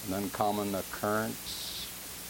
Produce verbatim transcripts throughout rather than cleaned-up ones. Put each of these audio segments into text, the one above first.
an uncommon occurrence,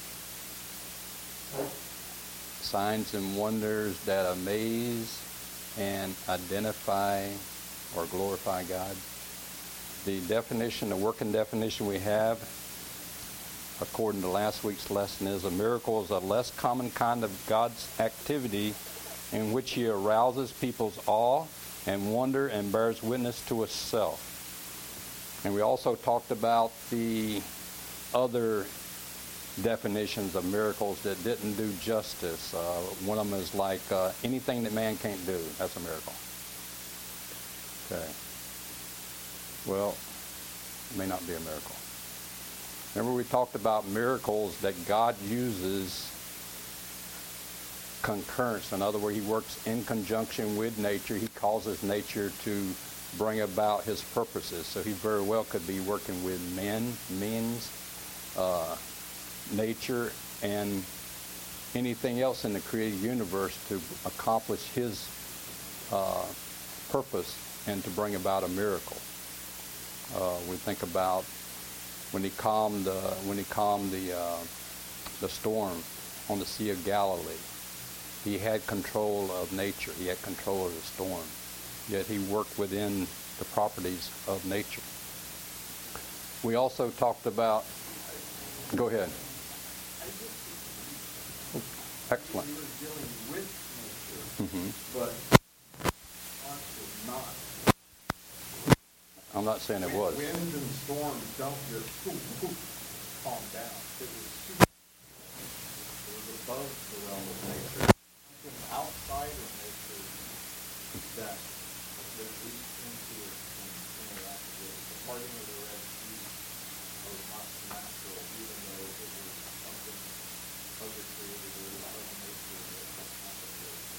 signs and wonders that amaze and identify or glorify God. The definition, the working definition we have, according to last week's lesson, is a miracle is a less common kind of God's activity in which he arouses people's awe and wonder and bears witness to himself. And we also talked about the other definitions of miracles that didn't do justice. Uh, one of them is like uh, anything that man can't do, that's a miracle. Okay. Well, it may not be a miracle. Remember we talked about miracles that God uses concurrence. In other words, he works in conjunction with nature. He causes nature to bring about his purposes. So he very well could be working with men, means, uh, nature, and anything else in the created universe to accomplish his uh, purpose and to bring about a miracle. Uh, we think about when he calmed, uh, when he calmed the uh, the storm on the Sea of Galilee. He had control of nature. He had control of the storm. Yet he worked within the properties of nature. We also talked about. Go ahead. Excellent. He was dealing with nature, Mm-hmm. but us was not. I'm not saying it was. Winds and storms don't just poof, poof, calm down. It was super. It was above the realm of nature. Something outside of nature that that reached into it and interacted with it. The parting of the Red Sea was not natural, even though it was something of the created order of nature that happened with it.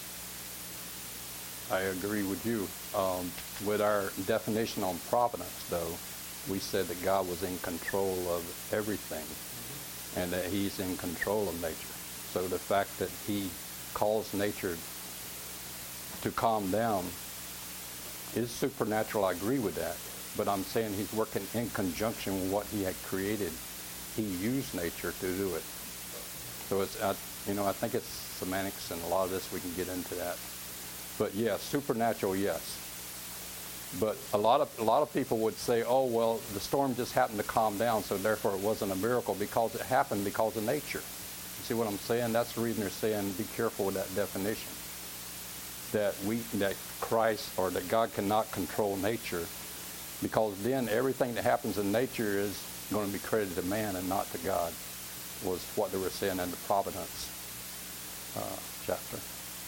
I agree with you. Um, with our definition on providence, though, we said that God was in control of everything, mm-hmm. and that he's in control of nature. So the fact that he calls nature to calm down is supernatural. I agree with that. But I'm saying he's working in conjunction with what he had created. He used nature to do it. So it's, uh, you know, I think it's semantics, and a lot of this we can get into that. But yes, supernatural, yes. But a lot of a lot of people would say, oh, well, the storm just happened to calm down, so therefore it wasn't a miracle because it happened because of nature. You see what I'm saying? That's the reason they're saying be careful with that definition. That we, that Christ or that God cannot control nature, because then everything that happens in nature is going to be credited to man and not to God, was what they were saying in the Providence uh, chapter.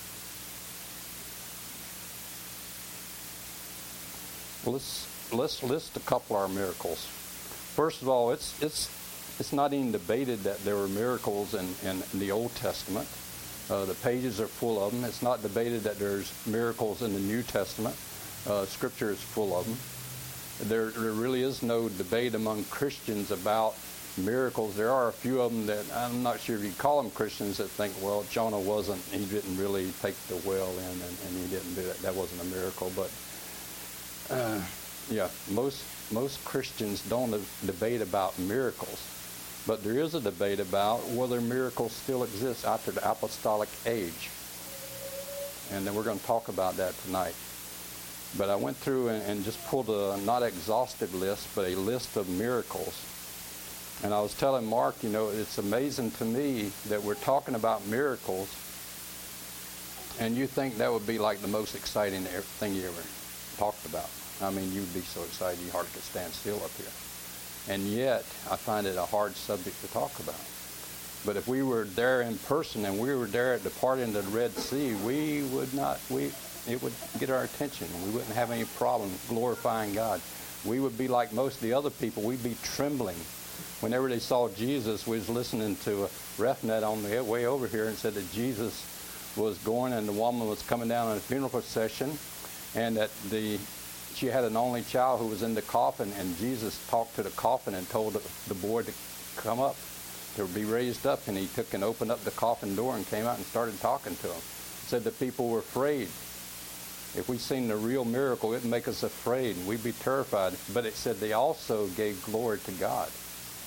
Let's let's list a couple of our miracles. First of all, it's it's it's not even debated that there were miracles in, in, in the Old Testament. Uh, the pages are full of them. It's not debated that there's miracles in the New Testament. Uh, Scripture is full of them. There, there really is no debate among Christians about miracles. There are a few of them that I'm not sure if you call them Christians that think, well, Jonah wasn't, he didn't really take the whale in, and, and he didn't do that. That wasn't a miracle. But uh, yeah, most most Christians don't debate about miracles. But there is a debate about whether miracles still exist after the apostolic age. And then we're going to talk about that tonight. But I went through and, and just pulled a not exhaustive list, but a list of miracles. And I was telling Mark, you know, it's amazing to me that we're talking about miracles, and you think that would be like the most exciting thing you ever talked about. I mean, you'd be so excited you hardly could stand still up here. And yet, I find it a hard subject to talk about. But if we were there in person and we were there at the parting of the Red Sea, we would not, we, it would get our attention. We wouldn't have any problem glorifying God. We would be like most of the other people. We'd be trembling. Whenever they saw Jesus, we was listening to a RefNet on the way over here and said that Jesus was going and the woman was coming down in a funeral procession, and that the she had an only child who was in the coffin, and Jesus talked to the coffin and told the, the boy to come up, to be raised up, and he took and opened up the coffin door and came out and started talking to him. Said the people were afraid. If we seen the real miracle, it'd make us afraid, and we'd be terrified. But it said they also gave glory to God.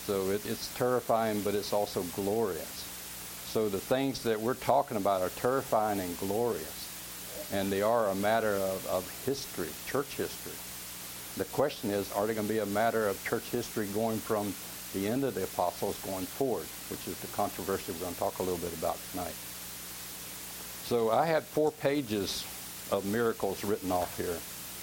So it, it's terrifying, but it's also glorious. So the things that we're talking about are terrifying and glorious. And they are a matter of, of history, church history. The question is, are they going to be a matter of church history going from the end of the apostles going forward, which is the controversy we're going to talk a little bit about tonight. So I had four pages of miracles written off here.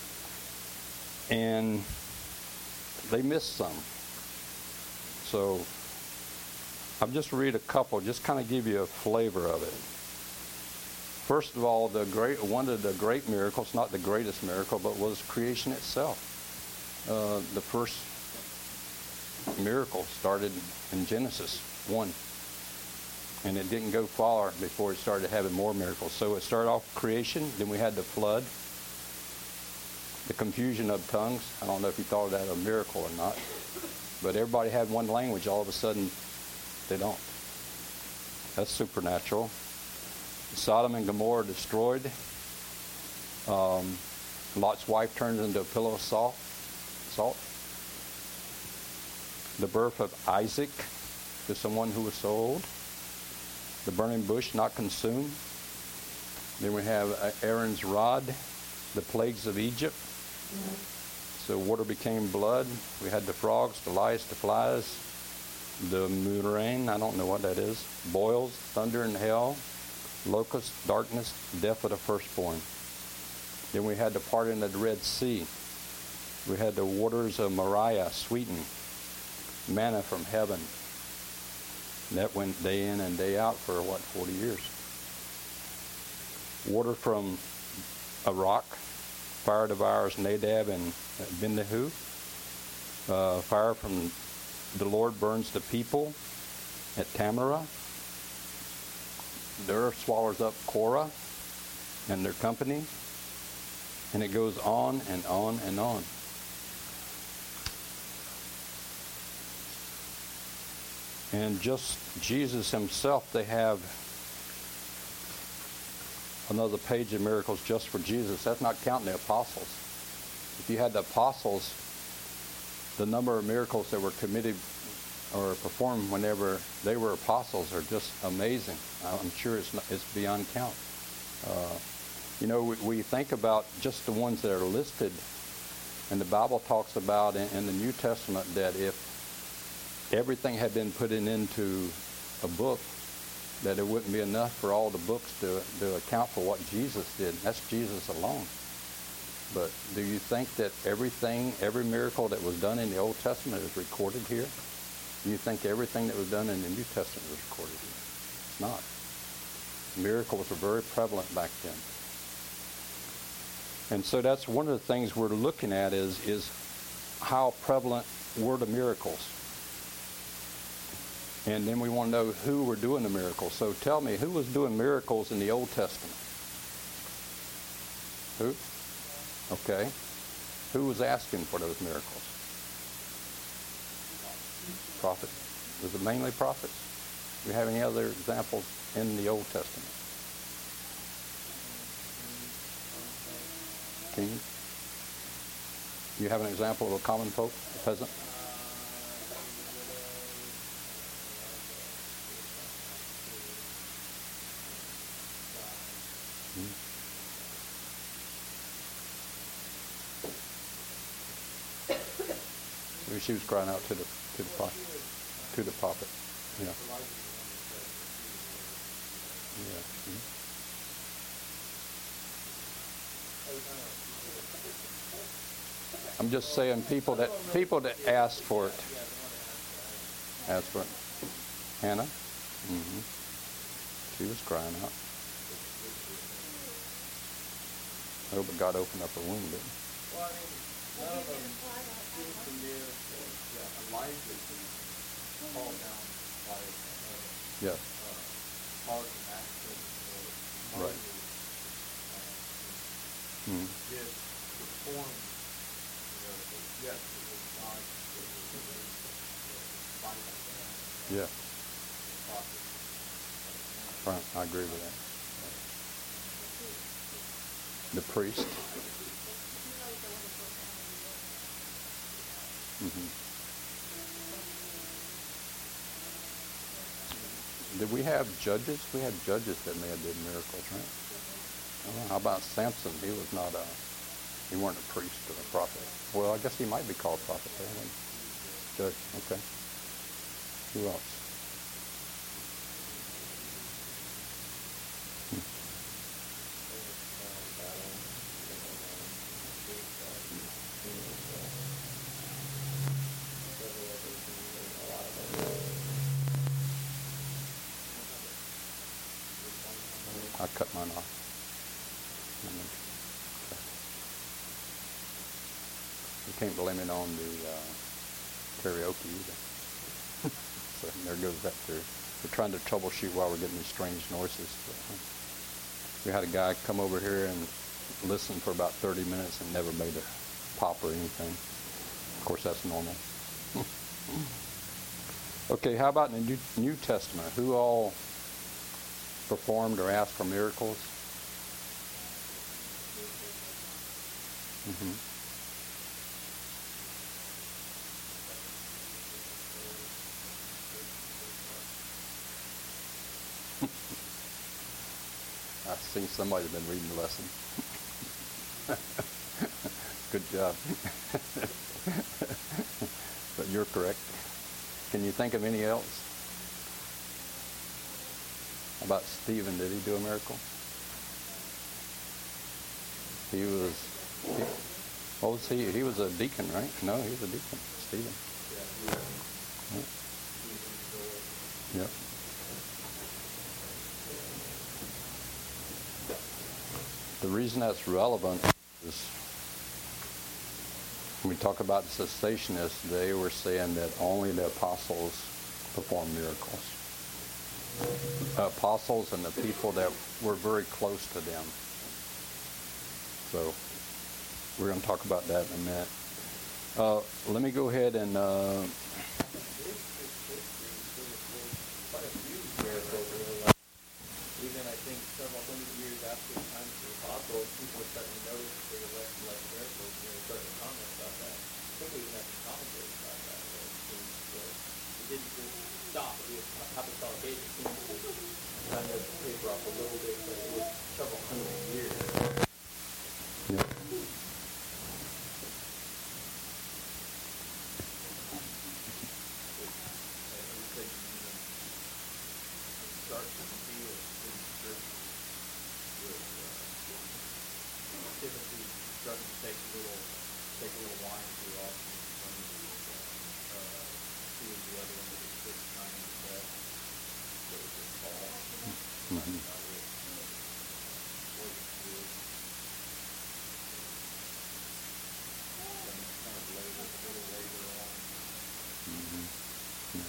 And they missed some. So I'll just read a couple, just kind of give you a flavor of it. First of all, the great one of the great miracles, not the greatest miracle, but was creation itself. Uh, the first miracle started in Genesis one. And it didn't go far before it started having more miracles. So it started off creation, then we had the flood, the confusion of tongues. I don't know if you thought of that a miracle or not. But everybody had one language. All of a sudden, they don't. That's supernatural. Sodom and Gomorrah destroyed. Um, Lot's wife turns into a pillow of salt. Salt. The birth of Isaac to someone who was so old. The burning bush not consumed. Then we have Aaron's rod, the plagues of Egypt. So water became blood. We had the frogs, the lice, the flies, the murrain, I don't know what that is, boils, thunder and hail, locusts, darkness, death of the firstborn. Then we had the parting of the Red Sea. We had the waters of Moriah sweetened, manna from heaven. And that went day in and day out for, what, forty years. Water from a rock. Fire devours Nadab and Abihu. Uh, fire from the Lord burns the people at Tamara. The earth swallows up Korah and their company. And it goes on and on and on. And just Jesus himself, they have another page of miracles just for Jesus. That's not counting the apostles. If you had the apostles, the number of miracles that were committed or performed whenever they were apostles are just amazing. I'm sure it's not, it's beyond count. Uh, you know, we, we think about just the ones that are listed, and the Bible talks about in, in the New Testament that if everything had been put in, into a book, that it wouldn't be enough for all the books to, to account for what Jesus did. That's Jesus alone. But do you think that everything, every miracle that was done in the Old Testament is recorded here? Do you think everything that was done in the New Testament was recorded here? It's not. Miracles were very prevalent back then. And so that's one of the things we're looking at is, is how prevalent were the miracles. And then we want to know who were doing the miracles. So tell me, who was doing miracles in the Old Testament? Who? Okay. Who was asking for those miracles? Prophets. Was it mainly prophets? Do you have any other examples in the Old Testament? King? You have an example of a common folk, a peasant? She was crying out to the to the prophet, to the prophet. Yeah. Yeah. Mm-hmm. I'm just saying, people that people that ask for it, ask for it. Hannah. Mm-hmm. She was crying out. I hope God opened up her womb, didn't he? Well, I mean, none of them seem to give yeah, Elijah to fall down by uh, Yeah. uh, cause an accident or Right. uh, Mm-hmm. did perform miracles. Yes, it was God that was fighting Yeah. the prophet. Right. I agree with that. The priest. Mm-hmm. did we have judges? We had judges that may have did miracles, right? Oh, how about Samson? He was not a, he weren't a priest or a prophet. Well, I guess he might be called prophet. Right? Judge, okay. Who else? I cut mine off. You can't blame it on the uh, karaoke either. So there goes that too. We're trying to troubleshoot while we're getting these strange noises. But, uh, we had a guy come over here and listen for about thirty minutes and never made a pop or anything. Of course, that's normal. Okay, how about in the New, New Testament? Who all performed or asked for miracles? Mm-hmm. I think somebody's been reading the lesson. Good job. But you're correct. Can you think of any else? How about Stephen? Did he do a miracle? He was, he, what was he? He was a deacon, right? No, he was a deacon. Stephen. Yep. Yep. The reason that's relevant is when we talk about the cessationists, they were saying that only the apostles performed miracles. Apostles and the people that were very close to them. So we're going to talk about that in a minute. Uh, let me go ahead and uh, even I think several hundred years after the time of the apostles, people are starting to notice that there were less and less miracles, and they were starting to comment about that. People even have some commentaries about that. That it, seems, uh, it didn't just stop at the apostolic age. It seems to kind of taper off a little bit, but it was several hundred years. yeah. Start to see it in Scripture with uh, Timothy starting to take a little, take a little wine too often. Some of the, uh, uh, two of the other one that was six, nine, and twelve. So it was Paul. Mm-hmm. About it. What it is. Then kind of later, a little later on. Mm-hmm. Yeah.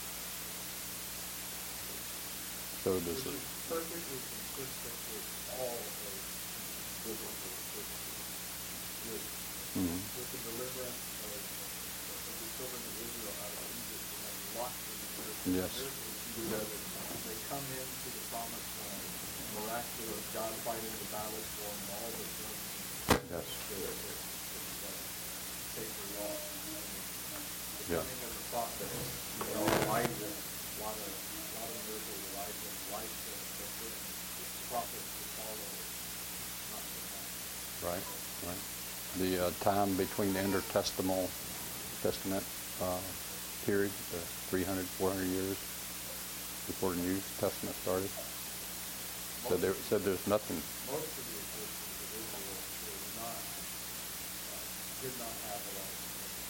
So does it. Perfectly consistent with all of biblical scripture. With, Mm-hmm. with the deliverance of, of the children of Israel out of Egypt, we have lots of miracles. Yes. Miracles together. They come into the promised land, miraculous, God fighting the battles for them, all the things. Yes. Sacred law. The Yeah. coming of the prophet, you know, Elijah, a lot of, a lot of miracles, Elijah, Elisha, the first prophets to follow, not so much. Right, right. The uh, time between the intertestamental Testament uh, period, the three hundred, four hundred years before the New Testament started. So there said there's nothing. Most of the Christians of Israel were not, uh, did not have a lot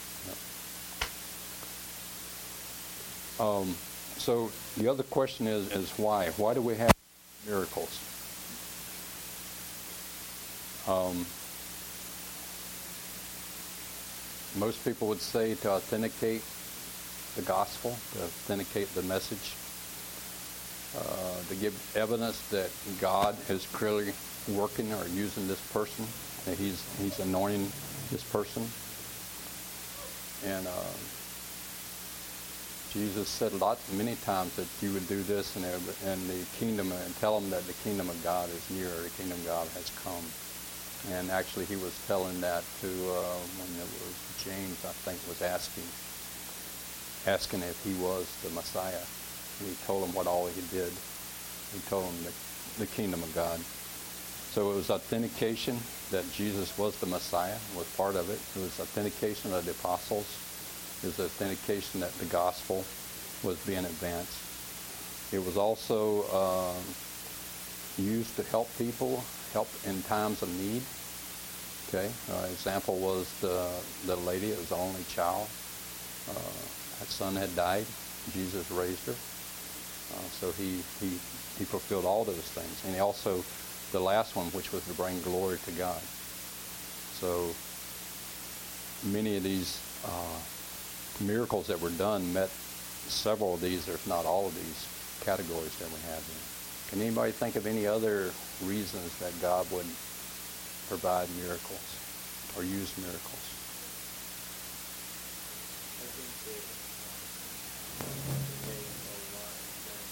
of miracles. Um, so the other question is, is why? Why do we have miracles? Um, most people would say to authenticate the gospel, to authenticate the message, uh, to give evidence that God is clearly working or using this person, that he's, he's anointing this person. And uh, Jesus said lots, many times that you would do this and, and the kingdom, and tell them that the kingdom of God is near, the kingdom of God has come. And actually he was telling that to, uh, when it was James, I think, was asking, asking if he was the Messiah. and he told them what all he did. He told them the, the kingdom of God. So it was authentication that Jesus was the Messiah, was part of it. It was authentication of the apostles. It was authentication that the gospel was being advanced. It was also uh, used to help people, help in times of need. Okay, uh, example was the the lady. It was the only child. Uh, that son had died. Jesus raised her. Uh, so he he he fulfilled all those things, and he also the last one, which was to bring glory to God. So many of these uh, miracles that were done met several of these, if not all of these categories that we have here. Can anybody think of any other reasons that God would provide miracles or use miracles? I think that um, the way a lot of times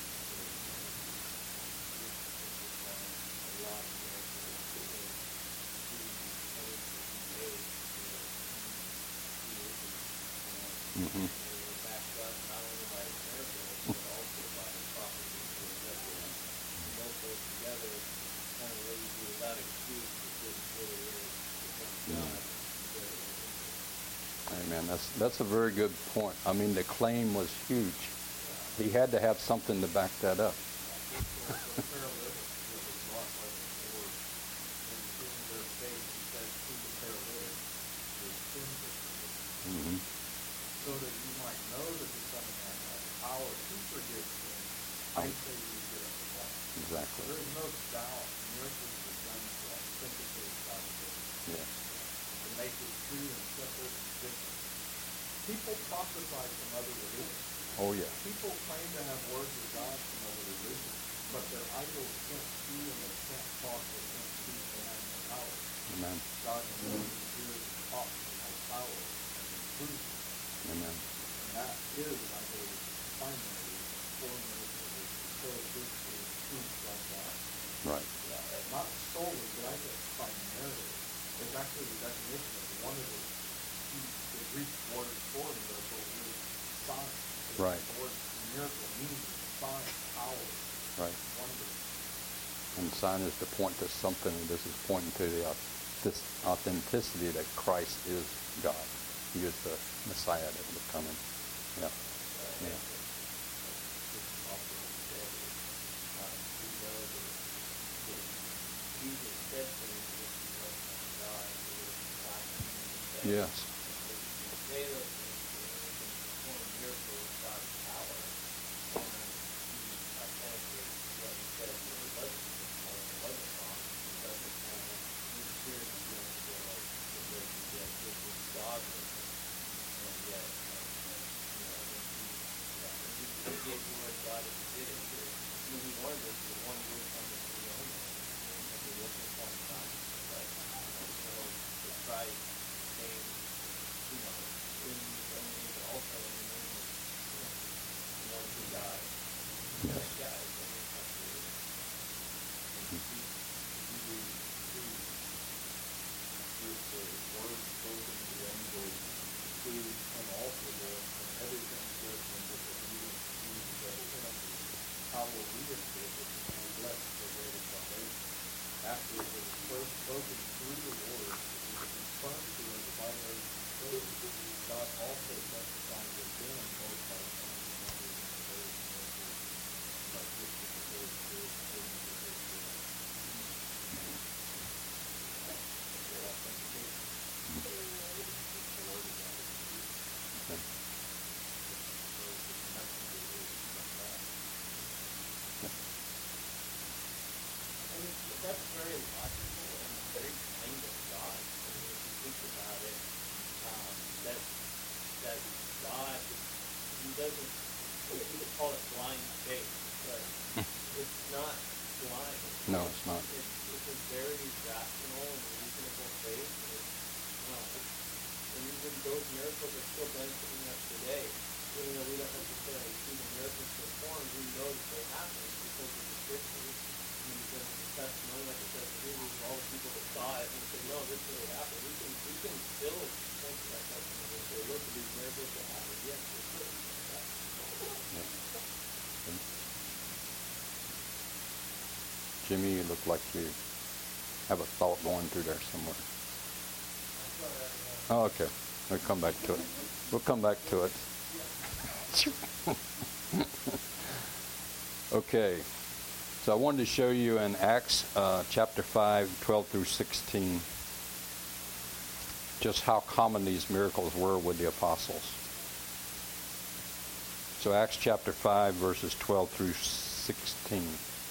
a lot of miracles because the claims that he made were created, you know, Mm-hmm. and they were backed up not only by his miracles but also by the prophecies that were read. And both those together kind of leave you without excuse that this really is the Son of God. Very interesting. Amen. That's that's a very good point. I mean, the claim was huge. He had to have something to back that up. The paralytic was brought by the sword, and in their faith he said to the paralytic, your sins are forgiven. Mm-hmm. So that you might know that the Son of Man has power to forgive sins, I say you get up and walk. Exactly. There is no doubt miracles were done to authenticate God's word, Yes. to make it true and simple and different. People prophesy from other religions. Oh, yeah. People claim to have words of God from other religions, but their idols can't see and they can't talk, they can't speak, they have no power. Amen. God knows the spirit and talks and has power and is truth. Amen. And that is, I believe, the primary reason for miracles is because this is truth from God. Right. Yeah, and not solely, but I think primarily. It's actually the definition of one of the, the Greek words for miracle is sign. Right. The word miracle means sign, power, Right. wonder. And sign is to point to something, and this is pointing to the au- this authenticity that Christ is God. He is the Messiah that was coming. Yeah. Yeah. Yes. After it was first spoken through the Lord, it was confirmed to us by those who spoke. God also testified with them both by signs and wonders and various miracles, and by gifts of the Holy Spirit according to his will. Their authentication. The word of God is true. Okay. So the messenger is from God. And that's very logical and very kind of God. I mean, if you think about it, um, that that God, He doesn't. You could call it blind faith, but it's not blind. No, it's not. It's, it's a very rational and reasonable faith. And it's, uh, it's, and even those miracles are still benefiting us today. Even though we don't necessarily see the miracles performed, we know that they happen because of the scriptures. Because the testimony, like it says here, these are all the people that saw it and said, no, this really happened. We can we can still point to that testimony and say, look at these miracles that happened. Yes, this really happened. Jimmy, you look like you have a thought going through there somewhere. Oh, okay. We'll come back to it. We'll come back to it. Okay. So I wanted to show you in Acts uh, chapter five, twelve through sixteen, just how common these miracles were with the apostles. So Acts chapter five, verses twelve through sixteen.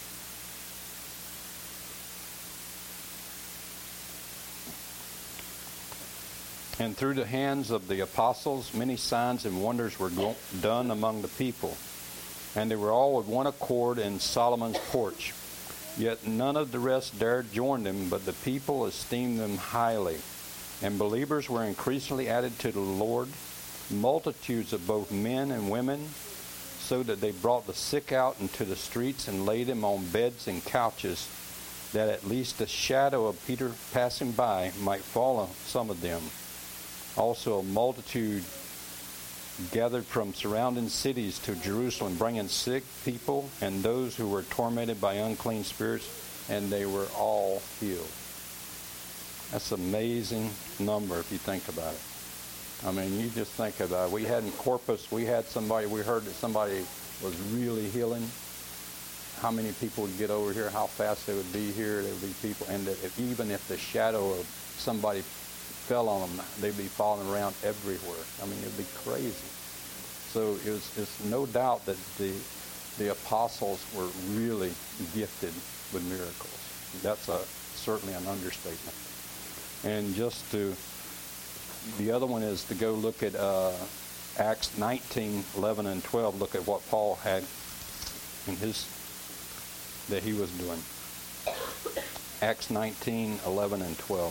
And through the hands of the apostles, many signs and wonders were go- done among the people. And they were all with one accord in Solomon's porch. Yet none of the rest dared join them, but the people esteemed them highly. And believers were increasingly added to the Lord, multitudes of both men and women, so that they brought the sick out into the streets and laid them on beds and couches, that at least the shadow of Peter passing by might fall on some of them. Also a multitude gathered from surrounding cities to Jerusalem, bringing sick people and those who were tormented by unclean spirits, and they were all healed. That's an amazing number if you think about it. I mean, you just think about it. We had in Corpus, we had somebody, we heard that somebody was really healing. How many people would get over here, how fast they would be here, there would be people, and that if, even if the shadow of somebody fell on them, they'd be falling around everywhere. I mean, it'd be crazy. So it was, it's no doubt that the the apostles were really gifted with miracles. That's a certainly an understatement. And just to, the other one is to go look at uh, Acts nineteen, eleven, and twelve. Look at what Paul had in his, that he was doing. Acts nineteen, eleven, and twelve.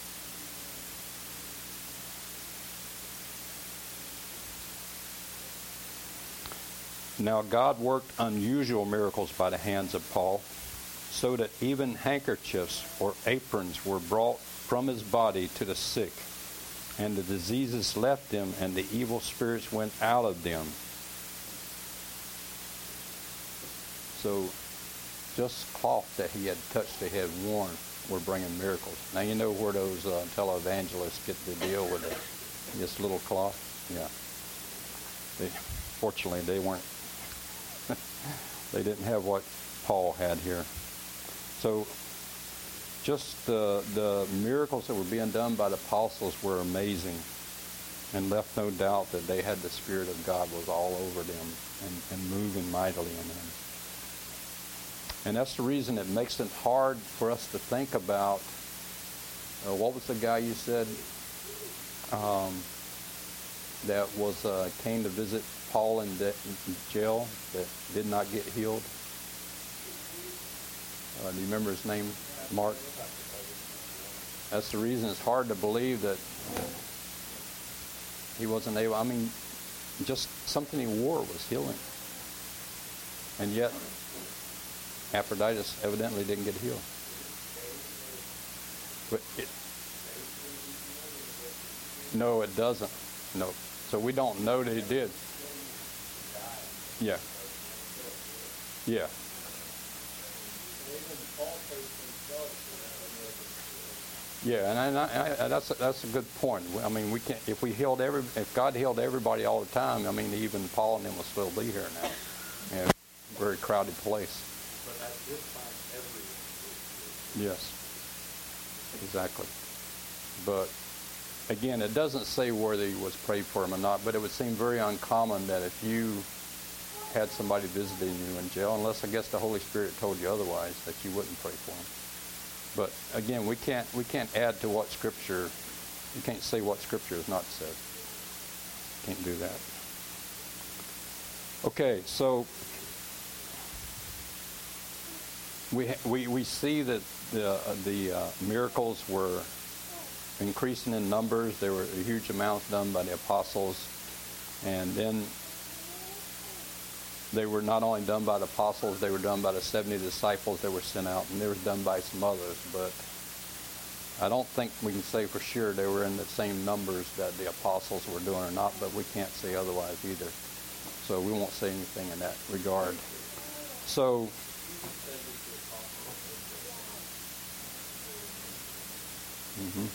Now God worked unusual miracles by the hands of Paul, so that even handkerchiefs or aprons were brought from his body to the sick, and the diseases left them, and the evil spirits went out of them. So just cloth that he had touched, that he had worn, were bringing miracles. Now you know where those uh, televangelists get the deal with it. This little cloth? Yeah. They, fortunately, they weren't they didn't have what Paul had here. So just the, the miracles that were being done by the apostles were amazing, and left no doubt that they had the Spirit of God was all over them and, and moving mightily in them. And that's the reason it makes it hard for us to think about, uh, what was the guy you said um, that was uh, came to visit Paul in de- jail that did not get healed? Uh, do you remember his name, Mark? That's the reason it's hard to believe that he wasn't able. I mean, just something he wore was healing. And yet, Epaphroditus evidently didn't get healed. But it, no, it doesn't. No. So we don't know that he did. Yeah. Yeah. Yeah, and I, I, I, that's a, that's a good point. I mean, we can't if we healed every if God healed everybody all the time. I mean, even Paul and them will still be here now. Yeah, very crowded place. But at this time, everyone. Yes, exactly. But again, it doesn't say whether he was prayed for him or not. But it would seem very uncommon that if you had somebody visiting you in jail, unless I guess the Holy Spirit told you otherwise, that you wouldn't pray for them. But again, we can't we can't add to what Scripture. You can't say what Scripture has not said. Can't do that. Okay, so we we we see that the uh, the uh, miracles were increasing in numbers. There were huge amounts done by the apostles, and then they were not only done by the apostles, they were done by the seventy disciples that were sent out, and they were done by some others. But I don't think we can say for sure they were in the same numbers that the apostles were doing or not, but we can't say otherwise either. So we won't say anything in that regard. So, mm-hmm.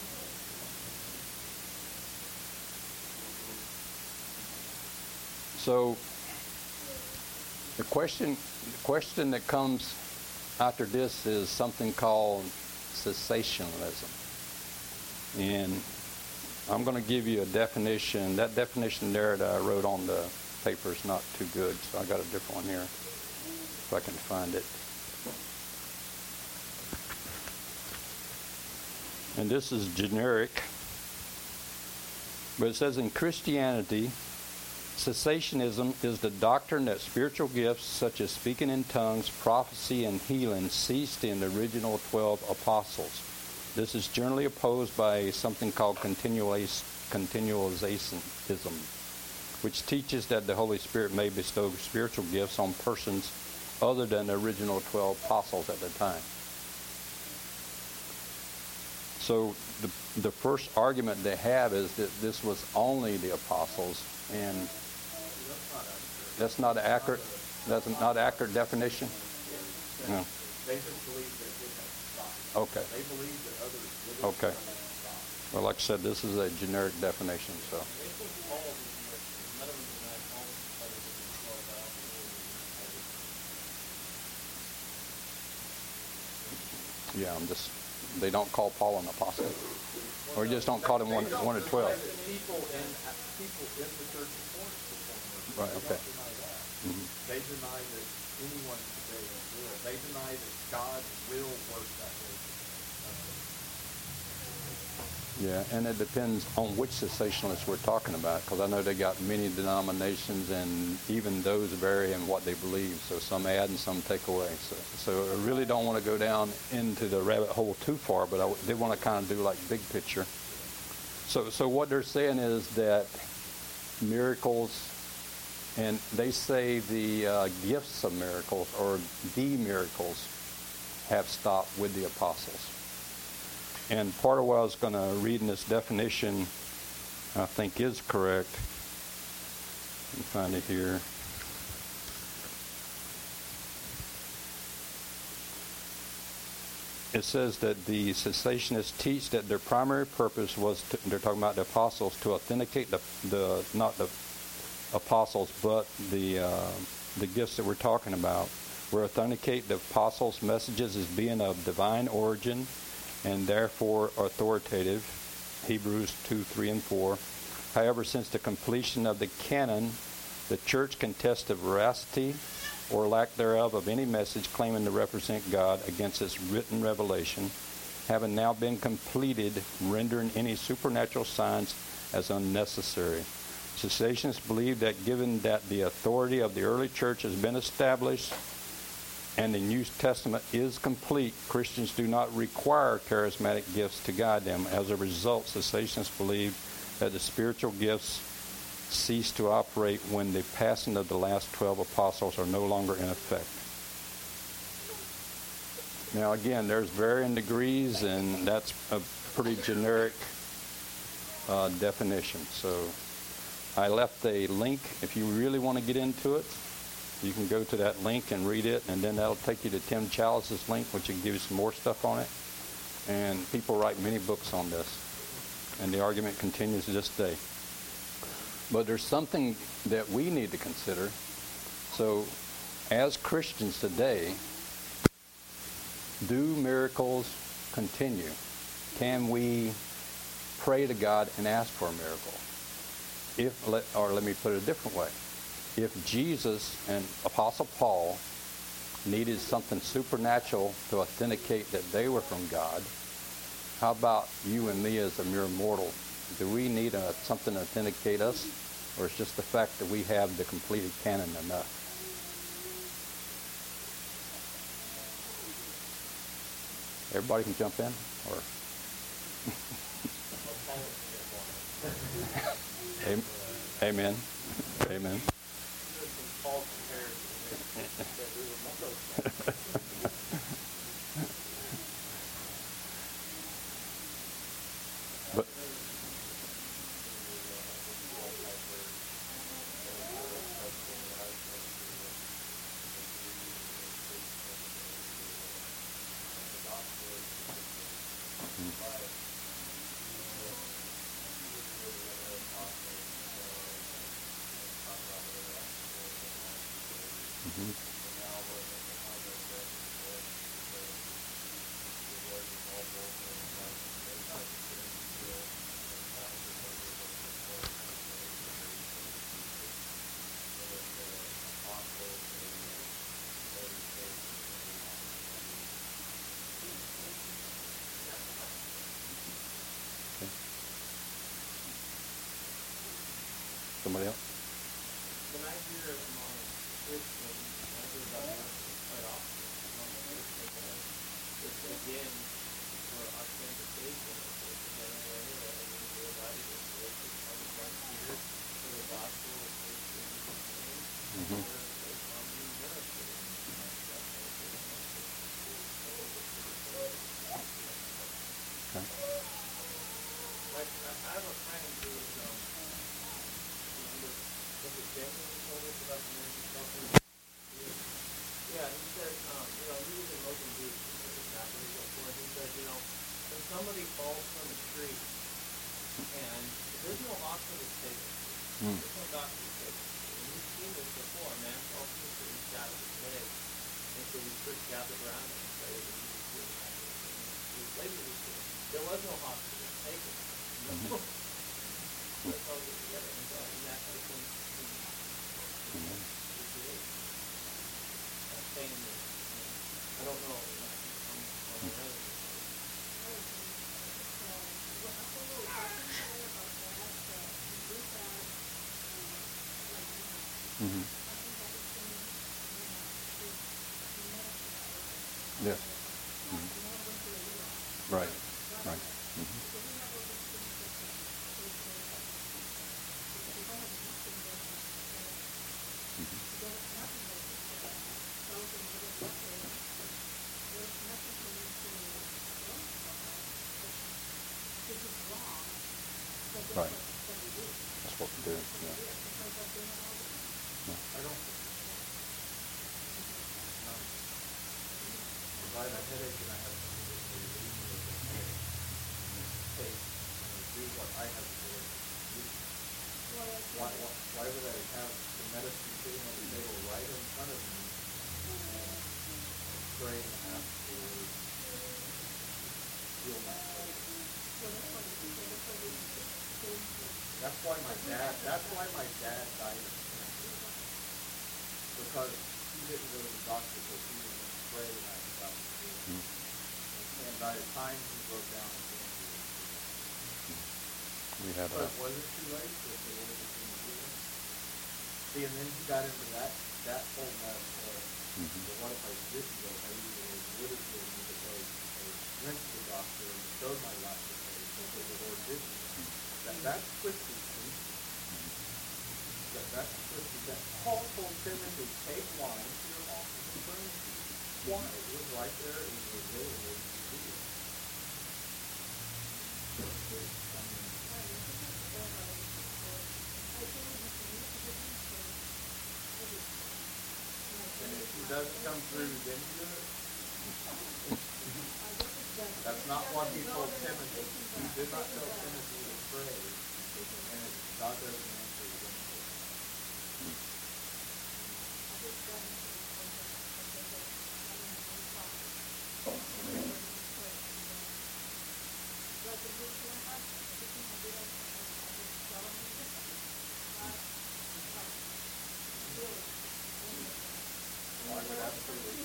So the question, the question that comes after this is something called cessationism. And I'm going to give you a definition. That definition there that I wrote on the paper is not too good, so I got a different one here, if I can find it. And this is generic, but it says in Christianity, cessationism is the doctrine that spiritual gifts such as speaking in tongues, prophecy, and healing ceased in the original twelve apostles. This is generally opposed by something called continualizationism, which teaches that the Holy Spirit may bestow spiritual gifts on persons other than the original twelve apostles at the time. So the, the first argument they have is that this was only the apostles, and that's not an accurate, that's not an accurate definition? No. They just believe that it has stopped. Okay. They believe that others will Okay. stop. Well, like I said, this is a generic definition, so. Yeah, I'm just, they don't call Paul an apostle. Or you just don't call him one, one of twelve. People in, people in the church of Corinth perform Right, okay. They don't deny that. Mm-hmm. They deny that anyone today will. They deny that God will work that way. Yeah, and it depends on which cessationalists we're talking about, because I know they got many denominations, and even those vary in what they believe. So some add and some take away. So, so I really don't want to go down into the rabbit hole too far, but I did want to kind of do like big picture. So, so what they're saying is that miracles, and they say the uh, gifts of miracles or the miracles have stopped with the apostles. And part of what I was going to read in this definition, I think, is correct. Let me find it here. It says that the cessationists teach that their primary purpose was, to, they're talking about the apostles, to authenticate the, the not the apostles, but the uh, the gifts that we're talking about, were authenticate the apostles' messages as being of divine origin, and therefore authoritative, Hebrews two, three, and four. However, since the completion of the canon, the church can test the veracity or lack thereof of any message claiming to represent God against its written revelation, having now been completed, rendering any supernatural signs as unnecessary. Cessationists believe that given that the authority of the early church has been established, and the New Testament is complete, Christians do not require charismatic gifts to guide them. As a result, cessationists believe that the spiritual gifts cease to operate when the passing of the last twelve apostles are no longer in effect. Now, again, there's varying degrees, and that's a pretty generic uh, definition. So I left a link. If you really want to get into it, you can go to that link and read it, and then that'll take you to Tim Chalice's link, which will give you some more stuff on it. And people write many books on this, and the argument continues to this day. But there's something that we need to consider. So, as Christians today, do miracles continue? Can we pray to God and ask for a miracle? If, or let me put it a different way. If Jesus and Apostle Paul needed something supernatural to authenticate that they were from God, how about you and me as a mere mortal? Do we need a, something to authenticate us, or it's just the fact that we have the completed canon enough? Everybody can jump in, or Amen. Amen. But Mhm. And now we're in the time of the Lord, because the Lord is all both and like they have to put in skill and time to know they're going to perform in the very future. So that the apostles and the early church is really not Okay. Somebody else? when I hear among Christians, and I hear about miracles quite often among Christians, it's again for authentication. It's it's again a way that I mean, the body is really just coming back here for the gospel of faith in Jesus' name. Mhm. There there come miracles. And that's that's what it is. Okay. Like I, I have a friend who is um who was was it Benjamin who told us about the miracle company? Yeah, he said, um, you know, he was in Mozambique, he was in Africa before, and he said, you know, when somebody falls from a tree, and there's no hospital to take them to, Mm. there's no doctor to take them to, and he's seen this before, a man fell from a tree, shattered his leg, and so we first gathered around him and prayed, and he was healed miraculously, and years later he said, there was no hospital to take him to, no. Mhm. Let's all get together, and so, and that, I think, you know, Amen. is really uh, saying this. I don't know, you know, I'm, I'm aware of it. Mhm. Yes. Mhm. Right. Right. Mhm. Right. That's what we do. Yeah. I don't, um, if I have a headache and I have something that will relieve me of the headache, take and do what I have the ability to do. Why, why, why would I have the medicine sitting on the table right in front of me and, and pray and ask the Lord to heal my headache? That's why my dad, that's why my dad died of cancer. Because he didn't go to the doctor, because he was going to pray and ask God to heal him. And by the time he broke down again, he was healed. We had But a. was it too late that the Lord was going to heal him? See, and then he got into that, that whole mess of, Mhm. well, what if I didn't go? Maybe the Lord would have healed me because I went to the doctor and showed my lack of faith, but the Lord didn't. That, that's twisted, see? That, that's twisted. That Paul told Timothy, take wine to your office and bring it to you. Why? It was right there. It was available to do it. I mean, and if he doesn't come through, then you do it. That's not what he told Timothy. He did not tell Timothy to pray, and if God doesn't answer, he doesn't do it. Well, I would absolutely.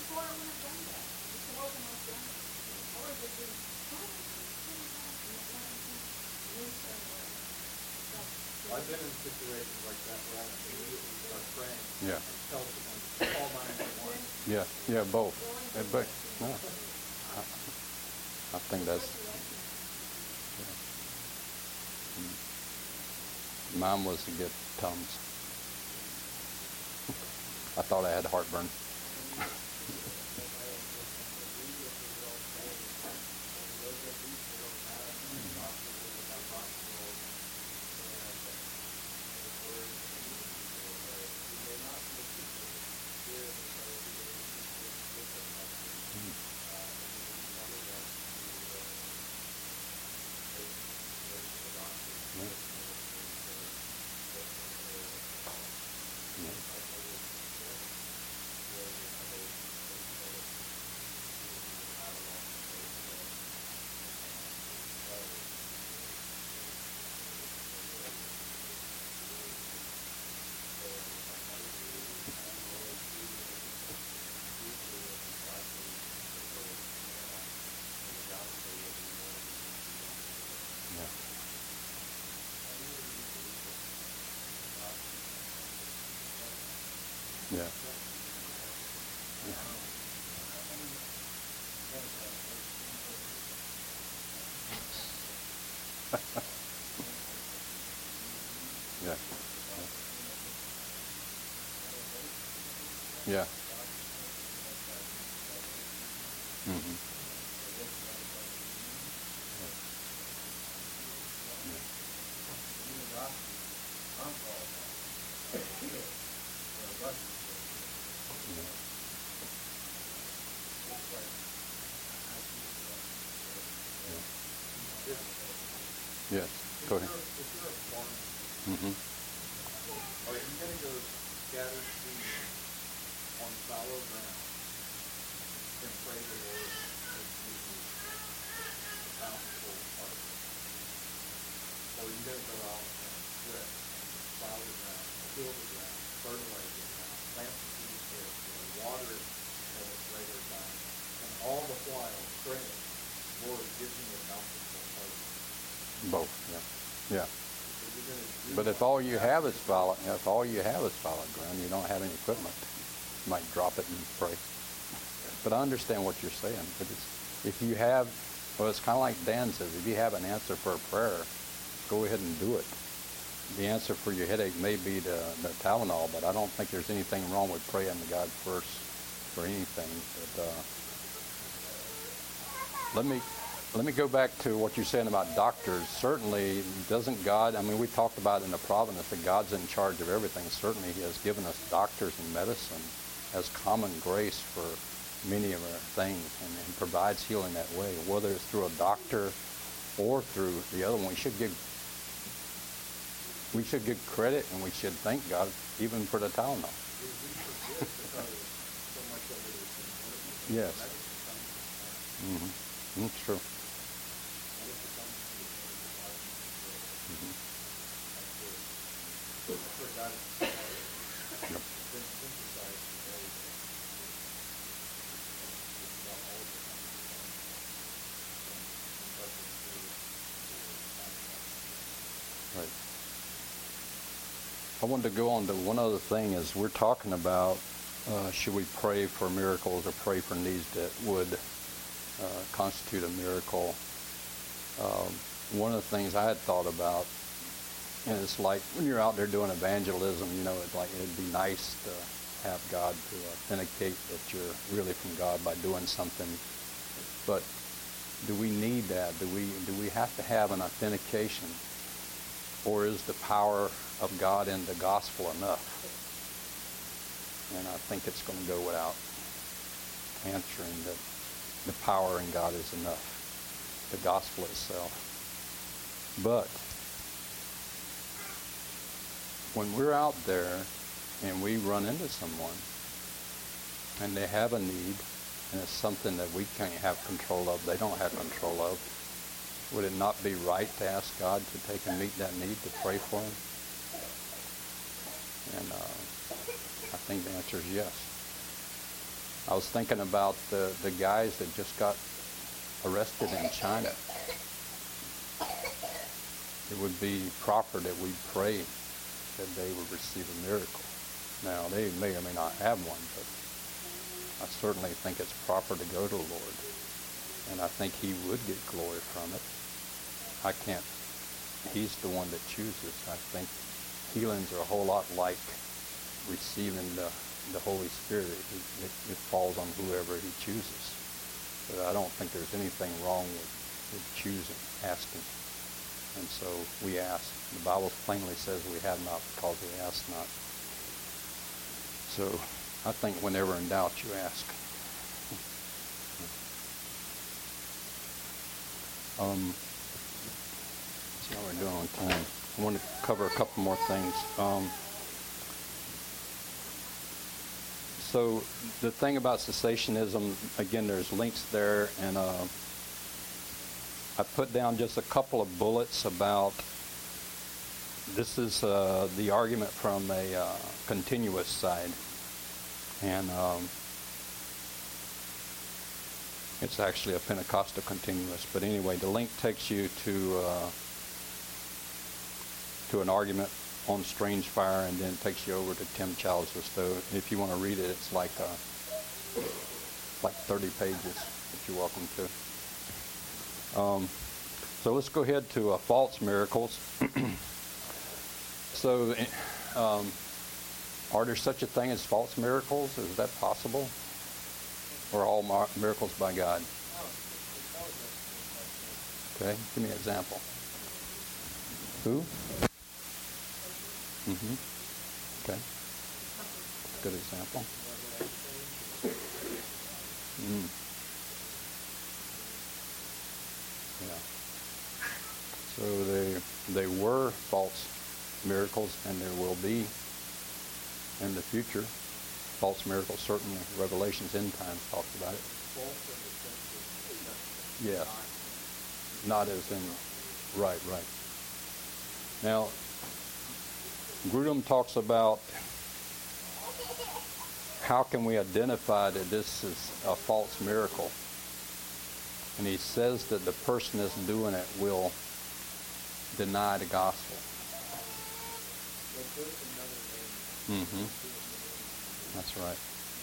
I've been in situations like that where I immediately start praying Yeah. and tell someone to call nine one one. Yeah. Yeah. Both. Uh, But no. I, I think that's. Yeah. Mm. Mine was to get Tums. I thought I had heartburn. Yeah. Yeah. Yeah. Mm-hmm. Yes. Go ahead. If you're a farmer, Mm-hmm. are you going to go gather seed on fallow ground and pray the Lord to give you a bountiful harvest? Or are you going to go out and sweat, plow the ground, till the ground, fertilize the ground, plant the seed carefully, water it at its regular time, and all the while praying, Lord, give me a bountiful harvest? Both. Yeah. Yeah. So you're going to do But if all you have is fallow, if all you have is fallow ground, you don't have any equipment. You might drop it and pray. But I understand what you're saying. But it's, if you have, well, it's kind of like Dan says, if you have an answer for a prayer, go ahead and do it. The answer for your headache may be the, the Tylenol, but I don't think there's anything wrong with praying to God first for anything. But uh, let me let me go back to what you're saying about doctors. Certainly, doesn't God? I mean, we talked about in the providence that God's in charge of everything. Certainly, He has given us doctors and medicine as common grace for many of our things, and, and provides healing that way. Whether it's through a doctor or through the other one, we should give we should give credit, and we should thank God even for the Tylenol. Yes. Mm-hmm. That's true. Yep. Right. I wanted to go on to one other thing. Is we're talking about uh, should we pray for miracles or pray for needs that would uh, constitute a miracle. Um, one of the things I had thought about, and it's like when you're out there doing evangelism, you know, it's like it'd be nice to have God to authenticate that you're really from God by doing something. But do we need that? Do we do we have to have an authentication? Or is the power of God in the gospel enough? And I think it's going to go without answering that the power in God is enough, the gospel itself. But when we're out there and we run into someone and they have a need and it's something that we can't have control of, they don't have control of, would it not be right to ask God to take and meet that need, to pray for him? And uh, I think the answer is yes. I was thinking about the, the guys that just got arrested in China. It would be proper that we pray that they would receive a miracle. Now, they may or may not have one, but I certainly think it's proper to go to the Lord. And I think he would get glory from it. I can't, he's the one that chooses. I think healings are a whole lot like receiving the, the Holy Spirit. It, it, it falls on whoever he chooses. But I don't think there's anything wrong with, with choosing, asking. And so we ask. The Bible plainly says we have not because we ask not. So I think whenever in doubt, you ask. Um, let's see how we're doing on time. I want to cover a couple more things. Um, so the thing about cessationism, again, there's links there, and uh, I put down just a couple of bullets about, this is uh, the argument from a uh, continuous side. And um, it's actually a Pentecostal continuous. But anyway, the link takes you to uh, to an argument on Strange Fire, and then it takes you over to Tim Challies' Stove. If you want to read it, it's like uh, like thirty pages that you're welcome to. Um, so let's go ahead to uh, false miracles. So, um, are there such a thing as false miracles? Is that possible? Or are all mar- miracles by God? Okay, give me an example. Who? Mm-hmm. Okay. Good example. Mm. Yeah. So they they were false miracles, and there will be in the future false miracles. Certainly, Revelation's end times talks about it. Yes. Not as in, right, right. Now, Grudem talks about how can we identify that this is a false miracle. And he says that the person that's doing it will deny the gospel. Mm-hmm. That's right.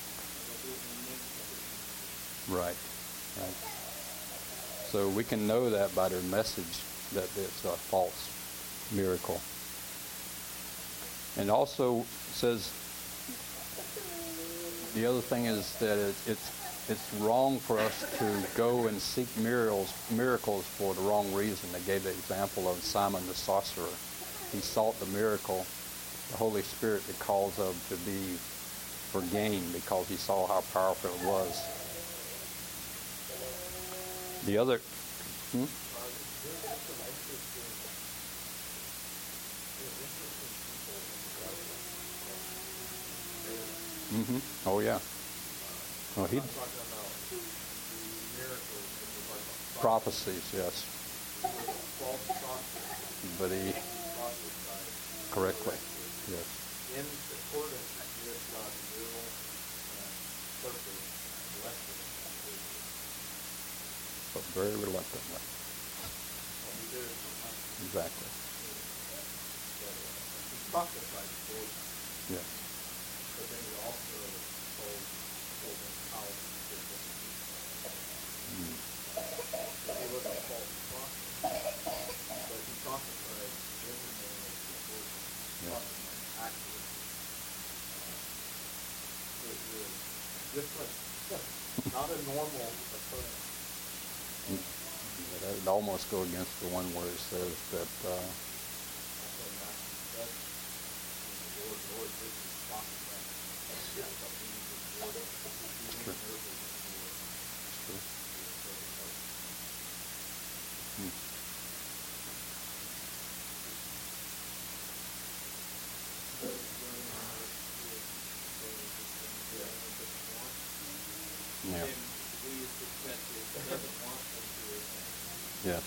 Right, right. So we can know that by their message that it's a false miracle. And also says the other thing is that it, it's it's wrong for us to go and seek miracles miracles for the wrong reason. They gave the example of Simon the sorcerer. He sought the miracle, the Holy Spirit, because of to be for gain, because he saw how powerful it was. The other, hmm? Mm-hmm. Oh yeah. Oh, he. Prophecies, yes. But he correctly, yes. In accordance with God's will and purpose, blessing. But very reluctantly. Exactly. He prophesied for them. Yes. But then he also told, told them how to get them. Mm. So he was a false prophet. But he prophesied in the name of Jesus. Yes. Prophesied accurate. It was different. Not a normal occurrence. Yeah, that would almost go against the one where it says that uh, yeah. Yes.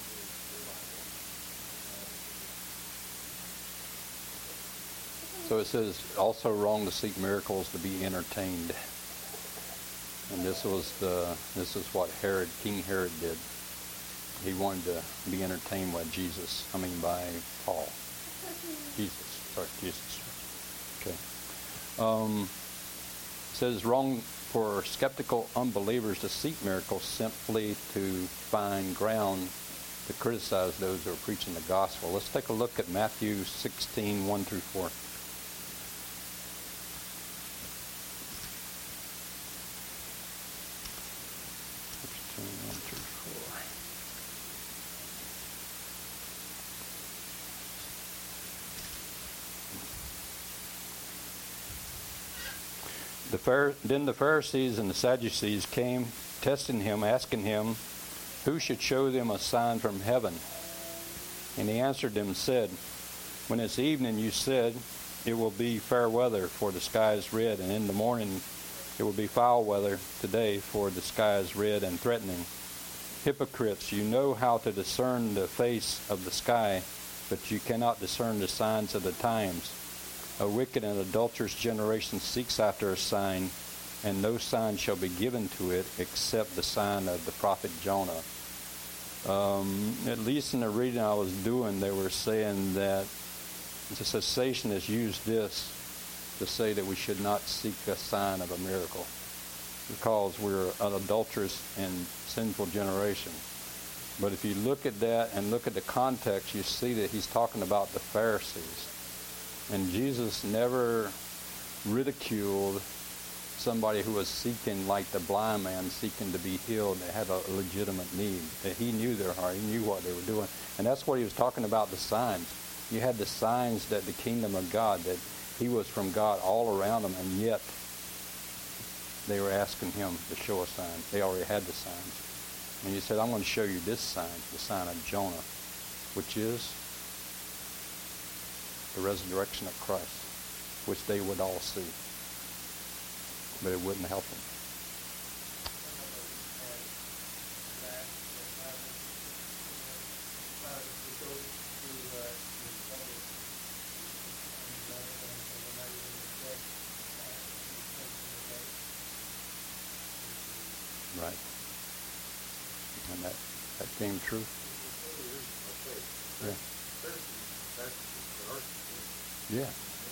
So it says also wrong to seek miracles to be entertained. And this was the this is what Herod, King Herod did. He wanted to be entertained by Jesus. I mean by Paul. Jesus. Sorry, Jesus. Okay. Um, it says wrong for skeptical unbelievers to seek miracles simply to find ground to criticize those who are preaching the gospel. Let's take a look at Matthew sixteen, one through four. sixteen, one through four. The Phar- then the Pharisees and the Sadducees came, testing him, asking him, who should show them a sign from heaven? And he answered them and said, when it's evening, you said, it will be fair weather, for the sky is red, and in the morning it will be foul weather today, for the sky is red and threatening. Hypocrites, you know how to discern the face of the sky, but you cannot discern the signs of the times. A wicked and adulterous generation seeks after a sign, and no sign shall be given to it except the sign of the prophet Jonah. Um, at least in the reading I was doing, they were saying that The cessationists used this to say that we should not seek a sign of a miracle because we're an adulterous and sinful generation. But if you look at that and look at the context, you see that he's talking about the Pharisees. And Jesus never ridiculed somebody who was seeking, like the blind man, seeking to be healed, that had a legitimate need. That he knew their heart. He knew what they were doing. And that's what he was talking about, the signs. You had the signs that the kingdom of God, that he was from God all around them, and yet they were asking him to show a sign. They already had the signs. And he said, I'm going to show you this sign, the sign of Jonah, which is the resurrection of Christ, which they would all see. But it wouldn't help them. Right. And that, that came true. Yeah. Yeah.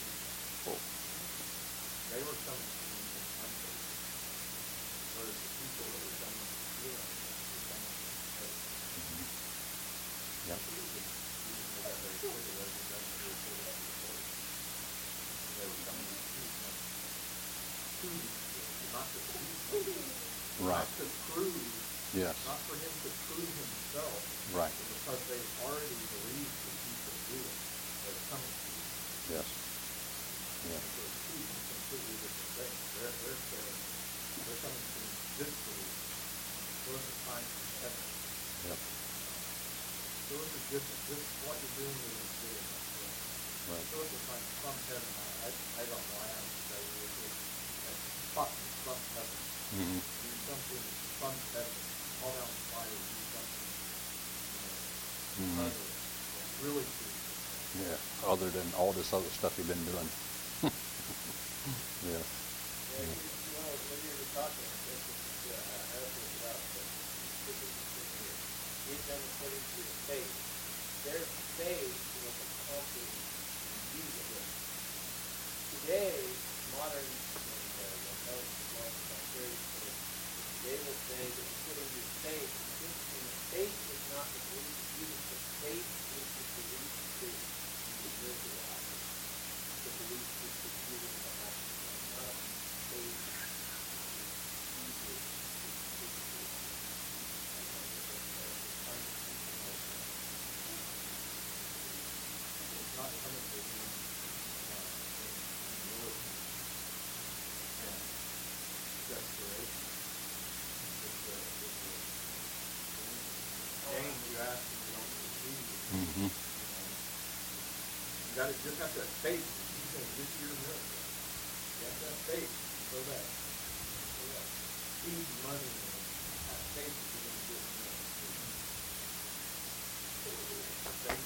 They were coming to him in unfaith. Whereas the people that were coming to heal him were coming in faith. Yep. Even though that very clear, the resurrection was so that was faith. They were coming to heal him to be healed, not to be healed. Right. Not to prove, Yes. not for him to prove himself, Right. but because they already believed that he could do it. They're coming to him. Yes. Yeah. So it's two completely different things. They're, they're saying, they're coming to him disbelief. Those are signs from heaven. Yep. Those are different. This, what you're doing isn't good enough. Right. Those are signs from heaven. I, I, I don't know. I have to say it. It's something from heaven. Mm-hmm. Do something from heaven. Call down fire. Do something, you know, Mm-hmm. other, really serious. Yeah. Other than all this other stuff you've been doing. Yeah. Yeah, you, you know, when you were talking, this is, yeah, I have to look it up, but this is the thing here. Give them according to your faith. Their faith was accomplished in Jesus. Today, modern, and uh, when health is long about very faith, they will say that you put in your faith. And the faith is not the belief of Jesus, but faith is the belief that you will miracle happen. The belief is the healing will happen. Not a faith in Jesus. It's not coming to him uh, in humility and desperation. It's a, it's a game you ask and you don't receive. Mm-hmm. You know, you got to just have to have faith. He's going to give you your miracle. You have to have faith. So that, so that seed money and have faith that you're going to get your miracle. Faith.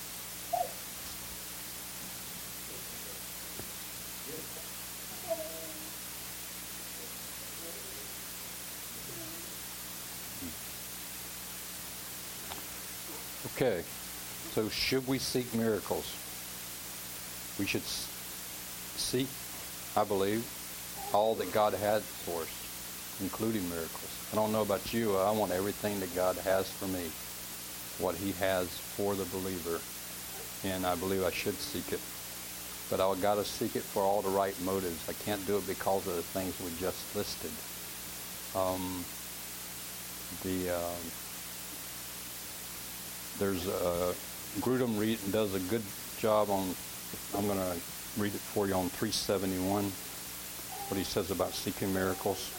Okay. So should we seek miracles? We should s- seek, I believe, all that God has for us, including miracles. I don't know about you. I want everything that God has for me, what he has for the believer, and I believe I should seek it. But I've got to seek it for all the right motives. I can't do it because of the things we just listed. Um, the um, there's a Grudem read, does a good job on. I'm going to read it for you on three seventy-one. What he says about seeking miracles.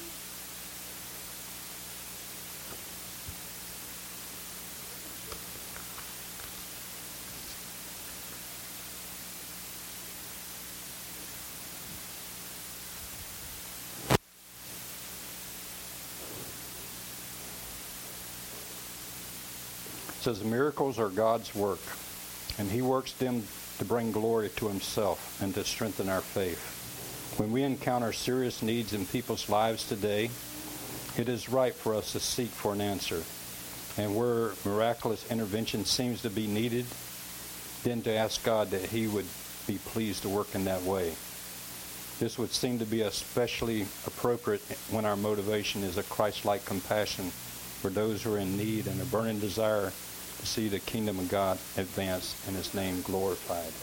It says miracles are God's work, and he works them to bring glory to himself and to strengthen our faith. When we encounter serious needs in people's lives today, it is right for us to seek for an answer. And where miraculous intervention seems to be needed, then to ask God that he would be pleased to work in that way. This would seem to be especially appropriate when our motivation is a Christ-like compassion for those who are in need and a burning desire to see the kingdom of God advance and his name glorified.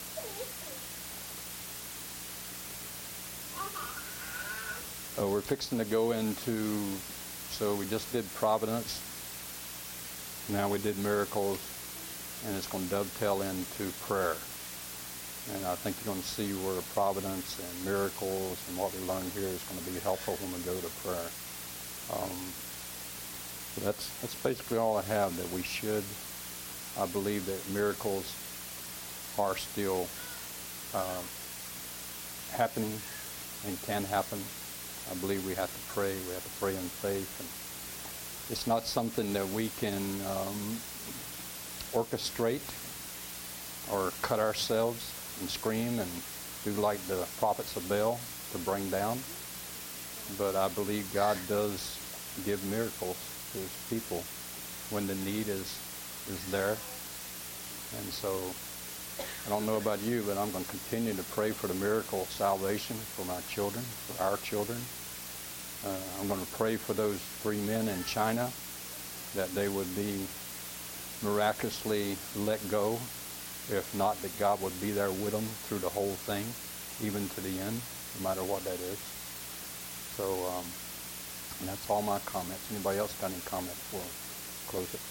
Oh, we're fixing to go into, so we just did Providence. Now we did miracles, and it's going to dovetail into prayer. And I think you're going to see where Providence and miracles and what we learned here is going to be helpful when we go to prayer. Um, so that's that's basically all I have, that we should. I believe that miracles are still uh, happening and can happen. I believe we have to pray. We have to pray in faith. And it's not something that we can um, orchestrate or cut ourselves and scream and do like the prophets of Baal to bring down. But I believe God does give miracles to his people when the need is is there. And so I don't know about you, but I'm going to continue to pray for the miracle of salvation for my children, for our children. Uh, I'm going to pray for those three men in China, that they would be miraculously let go. If not, that God would be there with them through the whole thing, even to the end, no matter what that is. So um, and that's all my comments. Anybody else got any comments before we close it?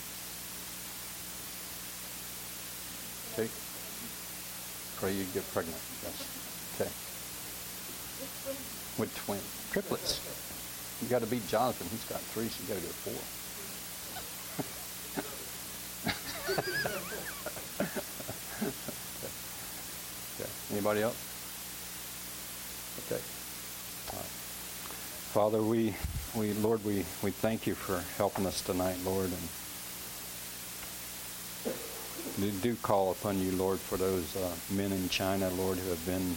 Okay. Pray you get pregnant. Yes. Okay. With twins. Triplets. You got to beat Jonathan. He's got three, so you got to get four. Okay. Anybody else? Okay. All right. Father, we, we, Lord, we, we thank you for helping us tonight, Lord, and we do call upon you, Lord, for those uh, men in China, Lord, who have been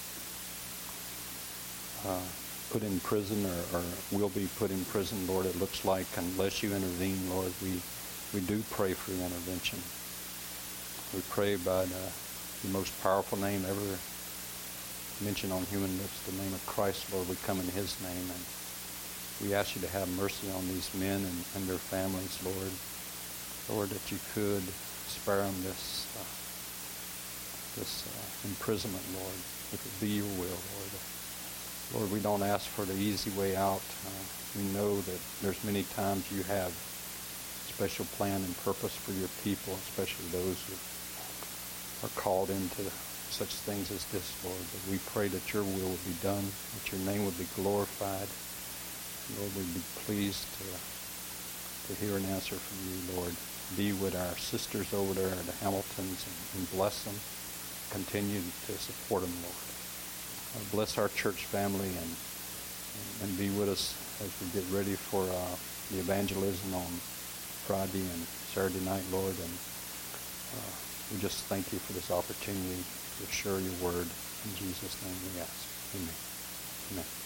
uh, put in prison or, or will be put in prison, Lord. It looks like unless you intervene, Lord, we we do pray for your intervention. We pray by the, the most powerful name ever mentioned on human lips, the name of Christ, Lord. We come in his name, and we ask you to have mercy on these men and, and their families, Lord. Lord, that you could spare them this uh, this uh, imprisonment, Lord. If it be your will, Lord. Lord, we don't ask for the easy way out. Uh, we know that there's many times you have special plan and purpose for your people, especially those who are called into such things as this, Lord. But we pray that your will would be done, that your name would be glorified. Lord, we'd be pleased to, to hear an answer from you, Lord. Be with our sisters over there, the Hamiltons, and, and bless them. Continue to support them, Lord. Uh, bless our church family and, and and be with us as we get ready for uh, the evangelism on Friday and Saturday night, Lord. And uh, we just thank you for this opportunity to share your word. In Jesus' name we ask. Amen. Amen.